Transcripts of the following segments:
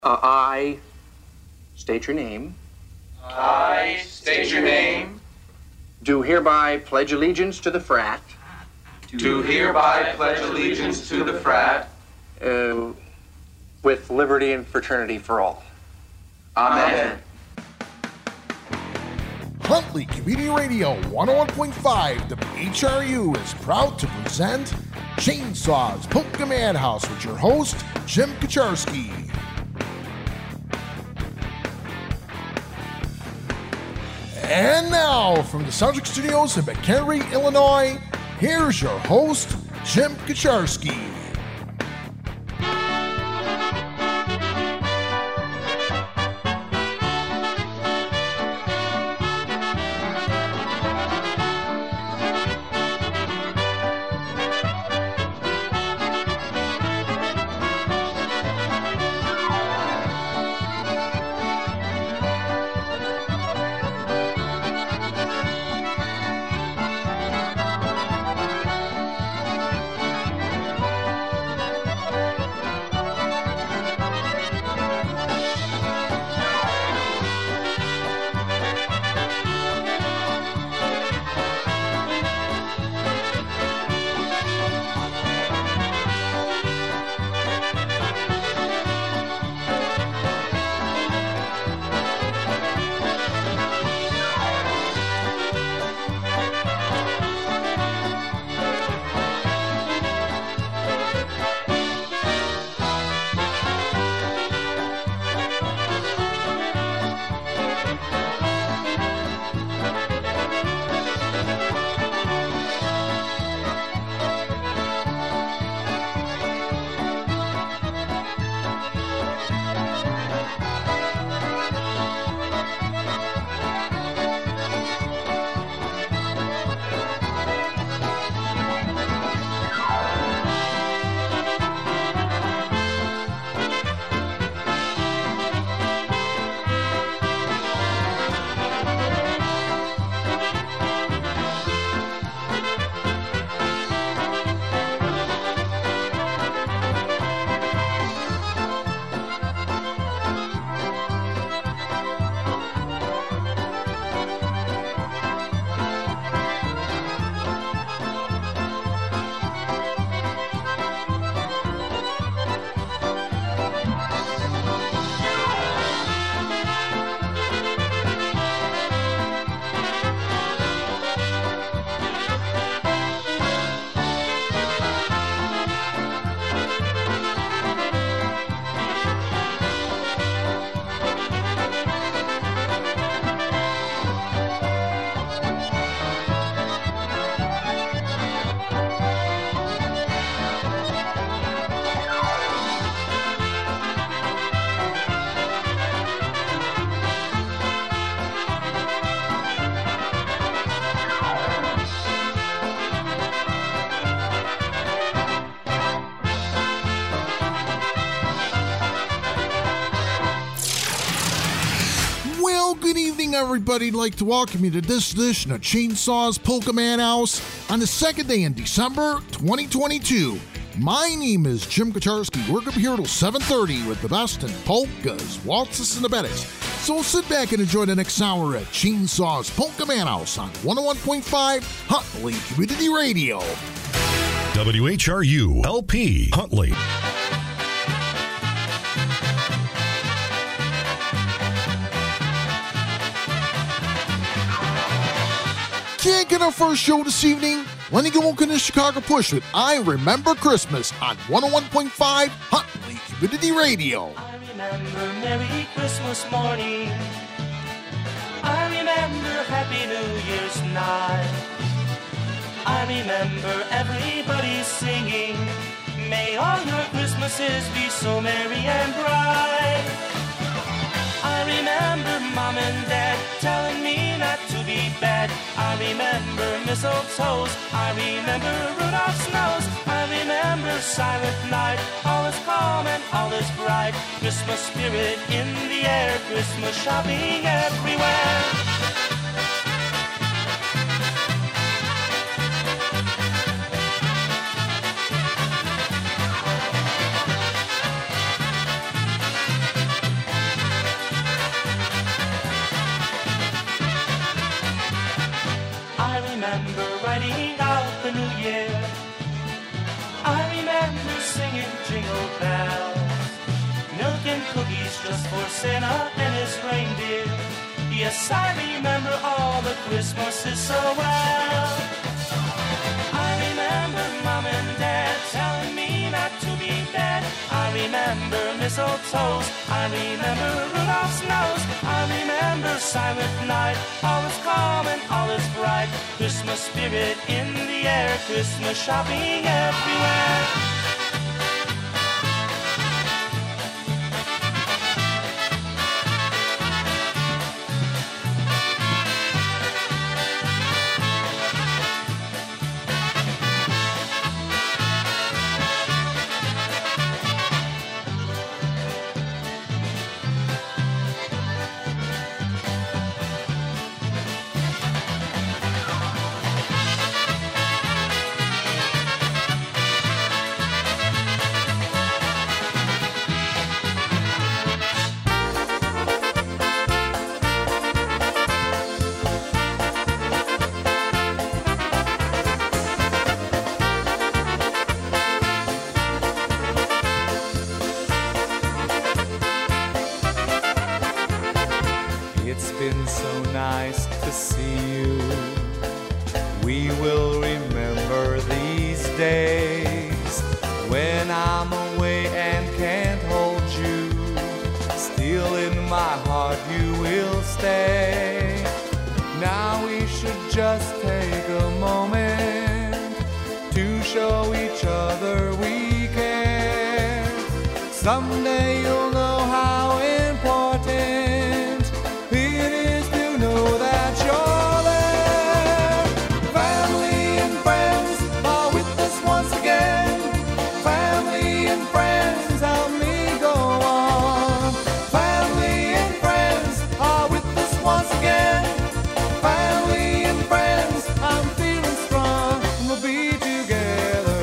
I state your name. I state your name. Do hereby pledge allegiance to the frat. Do hereby pledge allegiance to the frat. With liberty and fraternity for all. Amen. Huntley Community Radio 101.5 WHRU is proud to present Chainsaws Polka Madhouse with your host, Jim Kaczarski. And now, from the Soundtrack Studios in McHenry, Illinois, here's your host, Jim Kaczarski. Everybody, I'd like to welcome you to this edition of Chainsaws Polka Madhouse on the second day in December 2022. My name is Jim Kaczarski. We're going to be here till 7:30 with the best in polkas, waltzes, and abetas. So sit back and enjoy the next hour at Chainsaws Polka Madhouse on 101.5 Huntley Community Radio. WHRU LP Huntley. Can't get our first show this evening? Lenny Gomulka and the Chicago Push with I Remember Christmas on 101.5 Huntley Community Radio. I remember Merry Christmas morning. I remember Happy New Year's night. I remember everybody singing, may all your Christmases be so merry and bright. I remember Mom and Dad telling me not to be bad. I remember mistletoes. I remember Rudolph's nose. I remember Silent Night. All is calm and all is bright. Christmas spirit in the air. Christmas shopping everywhere. baking cookies just for Santa and his reindeer. Yes, I remember all the Christmases so well. I remember Mom and Dad telling me not to be bad. I remember mistletoes. I remember Rudolph's nose. I remember Silent Night. All is calm and all is bright. Christmas spirit in the air. Christmas shopping everywhere. It's been so nice to see you. We will remember these days when I'm away and can't hold you. Still in my heart you will stay. Now we should just take a moment to show each other we care. Someday you'll know how important it is to know that you're there. Family and friends are with us once again. Family and friends help me go on. Family and friends are with us once again. Family and friends, I'm feeling strong. We'll be together.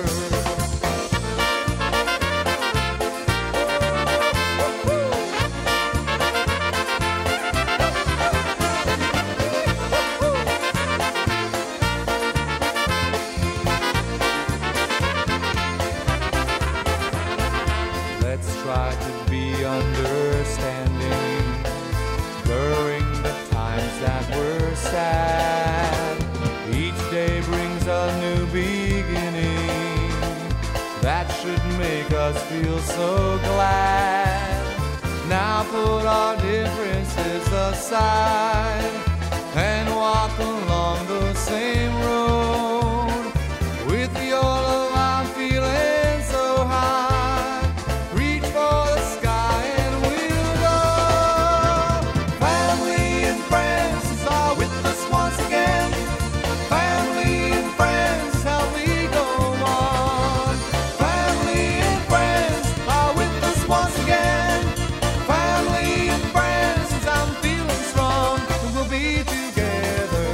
Let's try to be understanding during the times that we're sad. Each day brings a new beginning that should make us feel so glad. Now put our differences aside and walk along the same road. With your love I'm feeling so high. Reach for the sky and we'll go. Family and friends are with us once again. Family and friends, how we go on. Family and friends are with us once again. Family and friends, I'm feeling strong. We'll be together.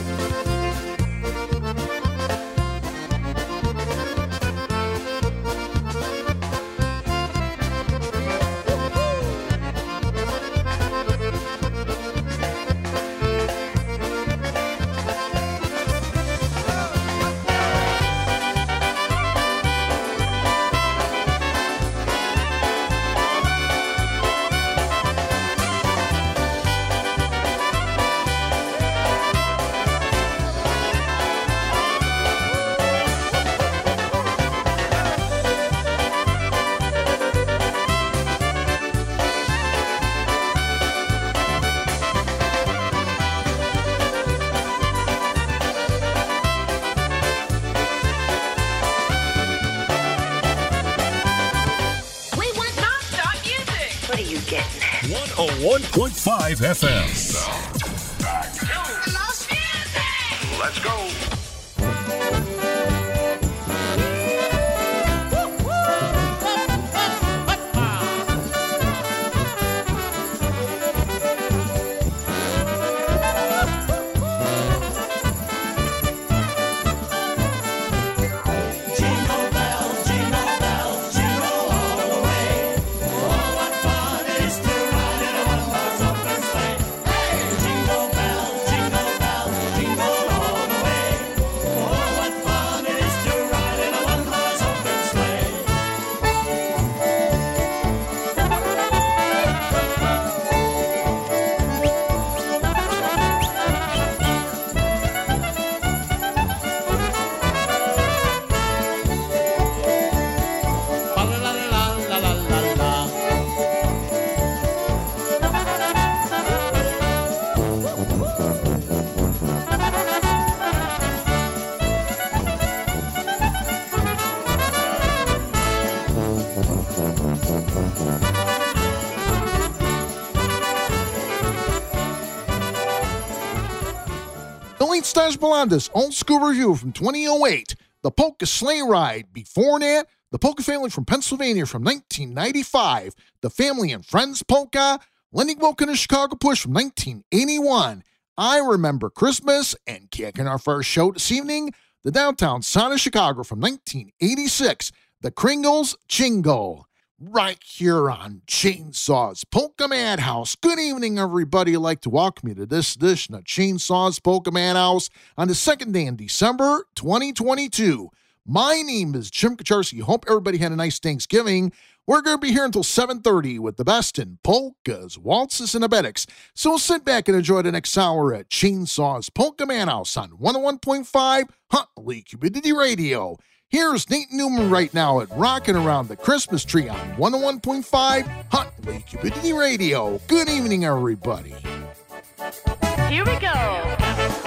We want non-stop music. What are you getting? 101.5 FM. Lost music. Let's go. Jingle bells, jingle all the way. Oh, what fun it is to ride in a one-horse open sleigh. Hey, jingle bells, jingle all the way. Saint Stas Belanda's old school review from 2008, The Polka Sleigh Ride. Before that, The Polka Family from Pennsylvania from 1995, The Family and Friends Polka, Lenny Wilkin and Chicago Push from 1981, I Remember Christmas, and kicking our first show this evening, The Downtown Sound of Chicago from 1986, The Kringles Jingle. Right here on Chainsaw's Polka Madhouse. Good evening, everybody. I'd like to welcome you to this edition of Chainsaw's Polka Madhouse on the second day in December 2022. My name is Jim Kacharski. Hope everybody had a nice Thanksgiving. We're going to be here until 7:30 with the best in polkas, waltzes, and abetics. So sit back and enjoy the next hour at Chainsaw's Polka Madhouse on 101.5 Huntley Community Radio. Here's Nate Newman right now at Rockin' Around the Christmas Tree on 101.5 Huntley Community Radio. Good evening, everybody. Here we go.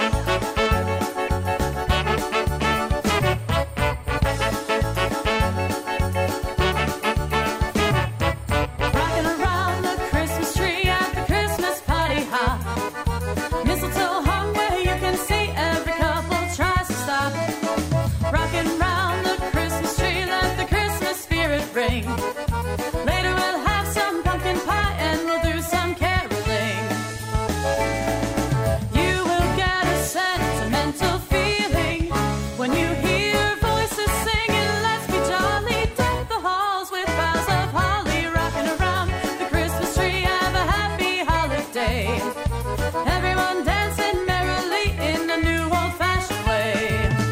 Later we'll have some pumpkin pie and we'll do some caroling. You will get a sentimental feeling when you hear voices singing, let's be jolly, deck the halls with boughs of holly, rocking around the Christmas tree, have a happy holiday. Everyone dancing merrily in a new old-fashioned way.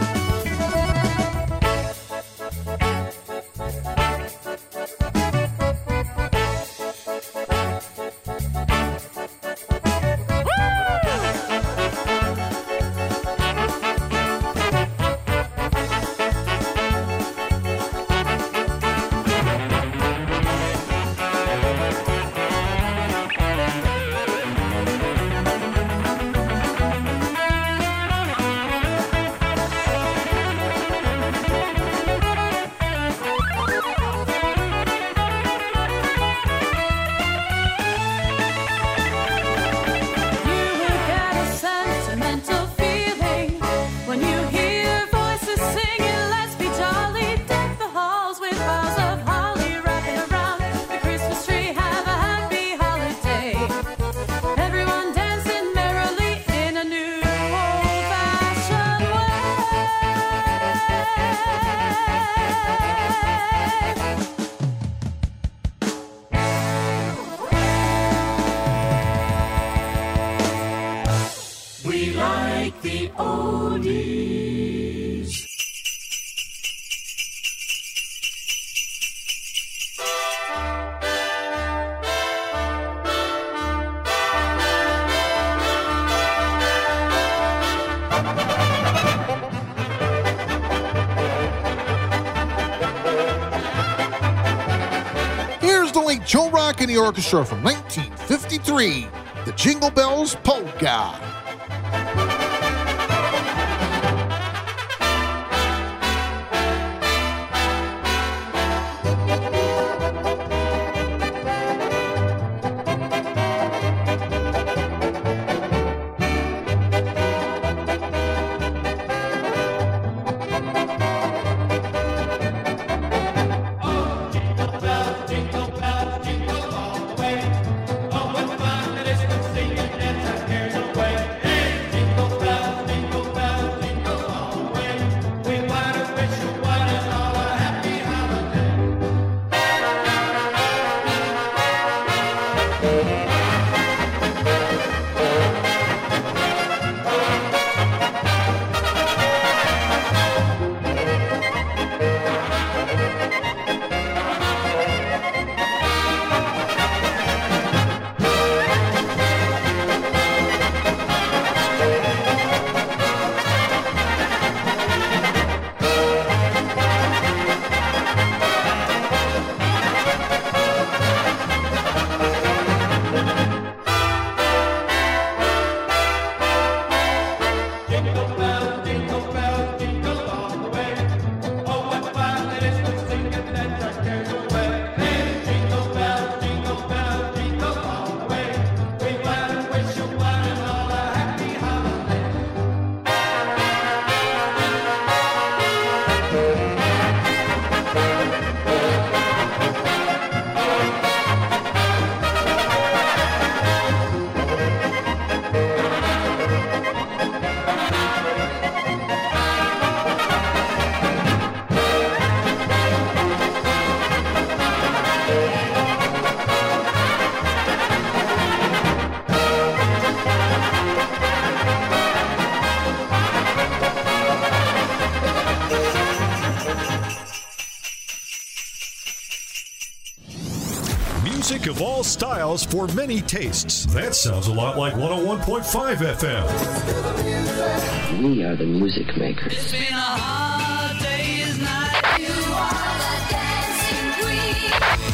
Joe Rock and the Orchestra from 1953, the Jingle Bells Polka. music of all styles for many tastes. That sounds a lot like 101.5 FM. We are the music makers. It's been a hard day's night. You are the dancing queen.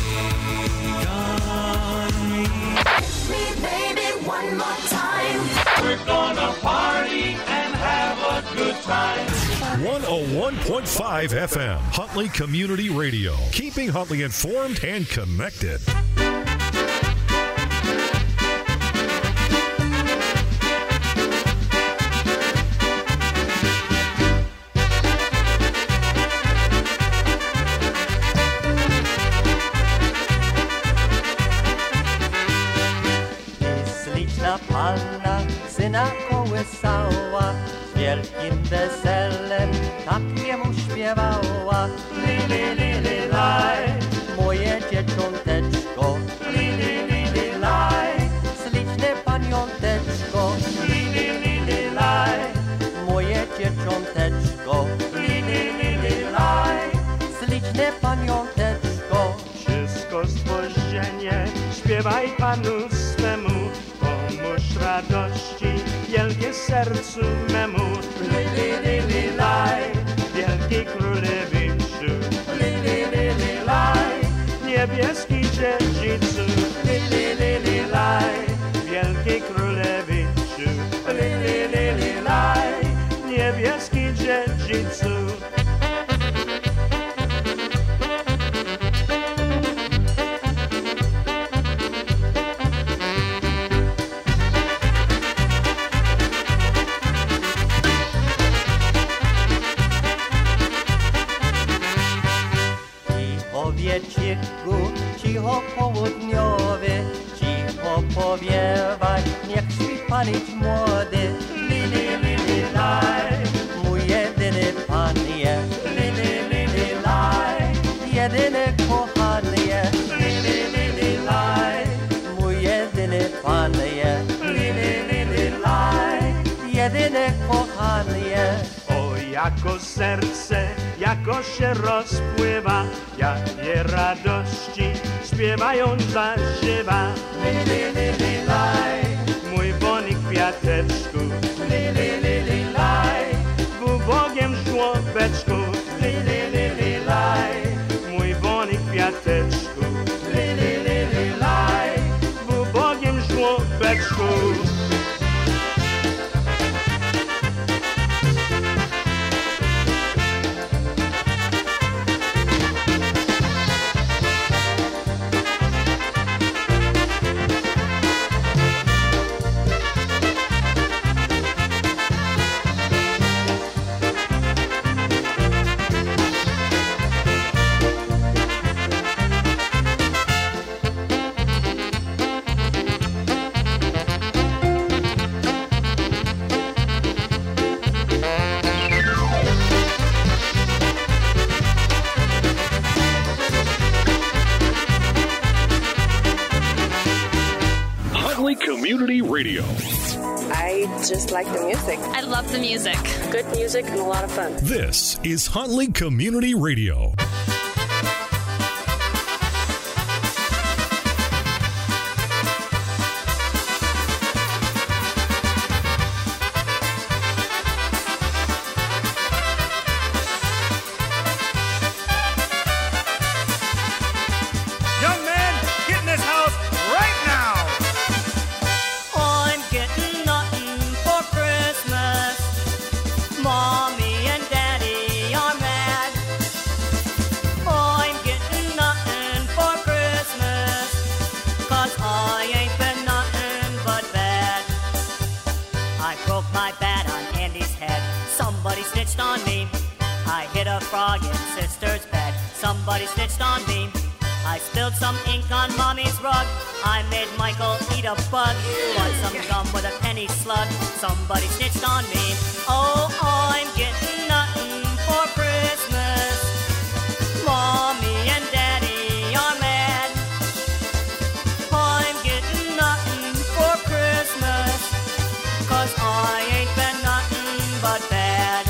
Kiss me, baby, one more time. We're gonna party and have a good time. 101.5 FM, Huntley Community Radio, keeping Huntley informed and connected. Śliczna panna syna kołysała, z wielkim weselem tak jemu śpiewała. Li, li, li, li, laj, moje dzieciąteczko. Li, li, li, li, laj, śliczne paniąteczko. Li, li, li, li, laj, moje dzieciąteczko. Li, li, li, li, laj, śliczne paniąteczko. Wszystko stworzenie, śpiewaj Panu swemu, pomóż radości wielkie sercu memu. Li, li, li, li, laj, wielki królewiczu. Li, li, li, li, laj, niebieski dziedzicu. Li, li, li, li, laj, wielki królewiczu. Li, li, li, li, laj, niebieski dziedzicu. Wieczorku, cicho południowy, cicho powiewaj, niech śpi panić młody. Li, li, li, li, laj, mój jedyny panie. Li, li, li, li, laj, jedyny kochanie. Li, li, li, li, laj, mój jedyny panie. Li, li, li, li, laj, jedyny kochanie. O, jako serce, jako się rozpływa, jakie radości śpiewając zażywa. Li, li, li, li, laj, mój bonik kwiateczku. Li, li, li, li, laj, w ubogiem żłobeczku. Li, li, li, li, laj, mój bonik kwiateczku. Li, li, li, li, laj, w ubogiem żłobeczku. Community Radio. I just like the music. I love the music. Good music and a lot of fun. This is Huntley Community Radio. Frog in sister's bed. Somebody snitched on me. I spilled some ink on mommy's rug. I made Michael eat a bug. Want some gum with a penny slug. Somebody snitched on me. Oh, I'm getting nothing for Christmas. Mommy and Daddy are mad. I'm getting nothing for Christmas. 'Cause I ain't been nothing but bad.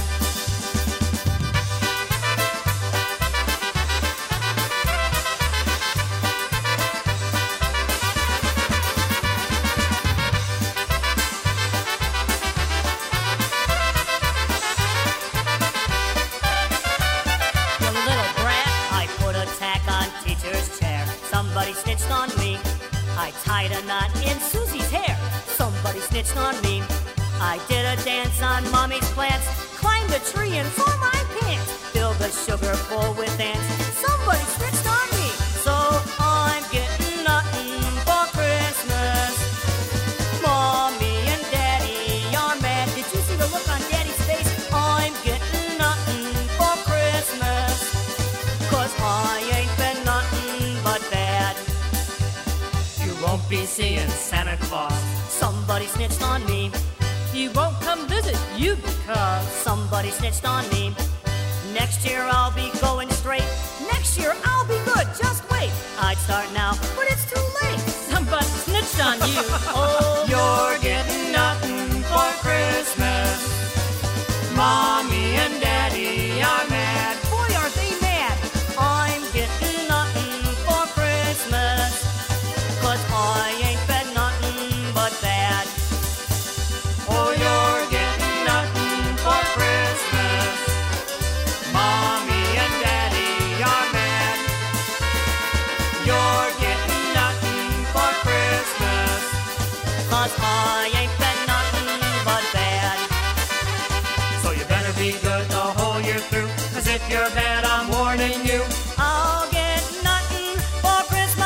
tied a knot in Susie's hair. Somebody snitched on me. I did a dance on Mommy's plants, climbed a tree and tore my pants, filled the sugar bowl with ants. Somebody snitched on me, so I'm getting nothing for Christmas. Mommy and Daddy are mad. Did you see the look on Daddy's face? I'm getting nothing for Christmas, 'cause I ain't been nothing but bad. You won't be seeing Santa Claus. Somebody snitched on me. He won't come visit you because somebody snitched on me. Next year I'll be going straight. Next year I'll be good, just wait. I'd start now, but it's too late. somebody snitched on you. Oh, you're getting nothing for Christmas. Mommy and Daddy are mad. Boy, are they mad. I'm getting nothing for Christmas, 'cause I ain't been nothing but bad. Oh, you're getting nothing for Christmas. Mommy and Daddy are mad. You're getting nothing for Christmas, 'cause I ain't been nothing but bad. So you better be good the whole year through, 'cause if you're bad, I'm warning you, I'll get nothing for Christmas.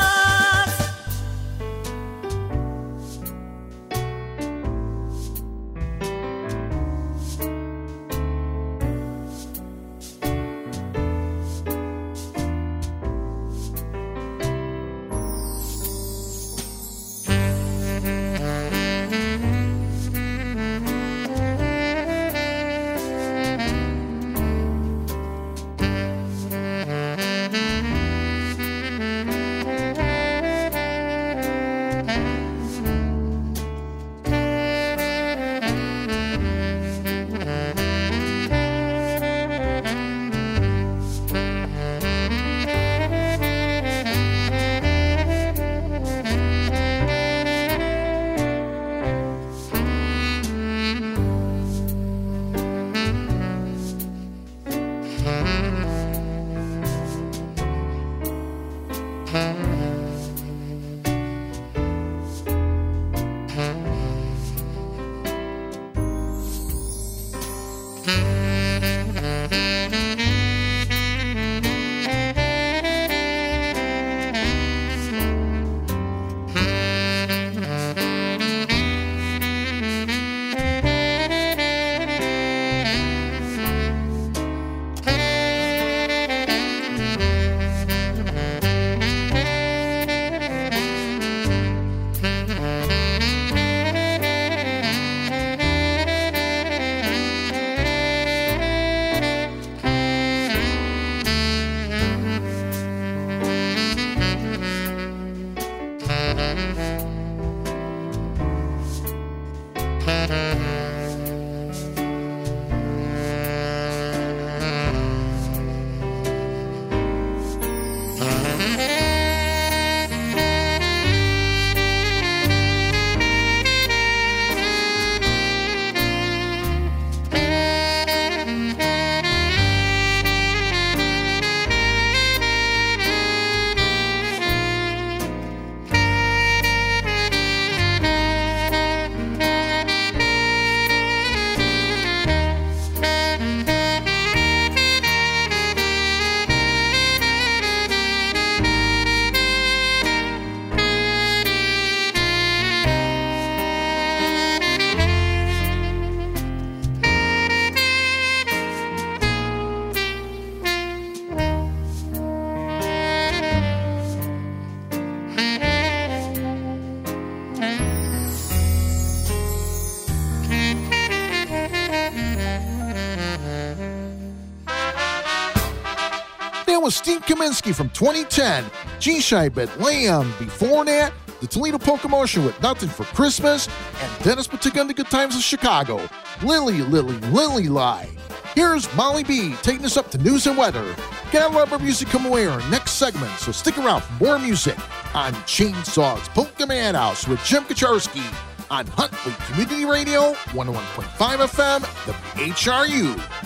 Was Steve Kaminsky from 2010, G-Shy Bet Lamb. Before that, the Toledo Polka Motion with Nothing for Christmas, and Dennis Patika and the Good Times of Chicago, Lily, Lily, Lily Lie. Here's Molly B taking us up to news and weather. Got a lot more music coming away in our next segment, so stick around for more music on Chainsaw's Polka Man House with Jim Kacharski on Huntley Community Radio, 101.5 FM, WHRU.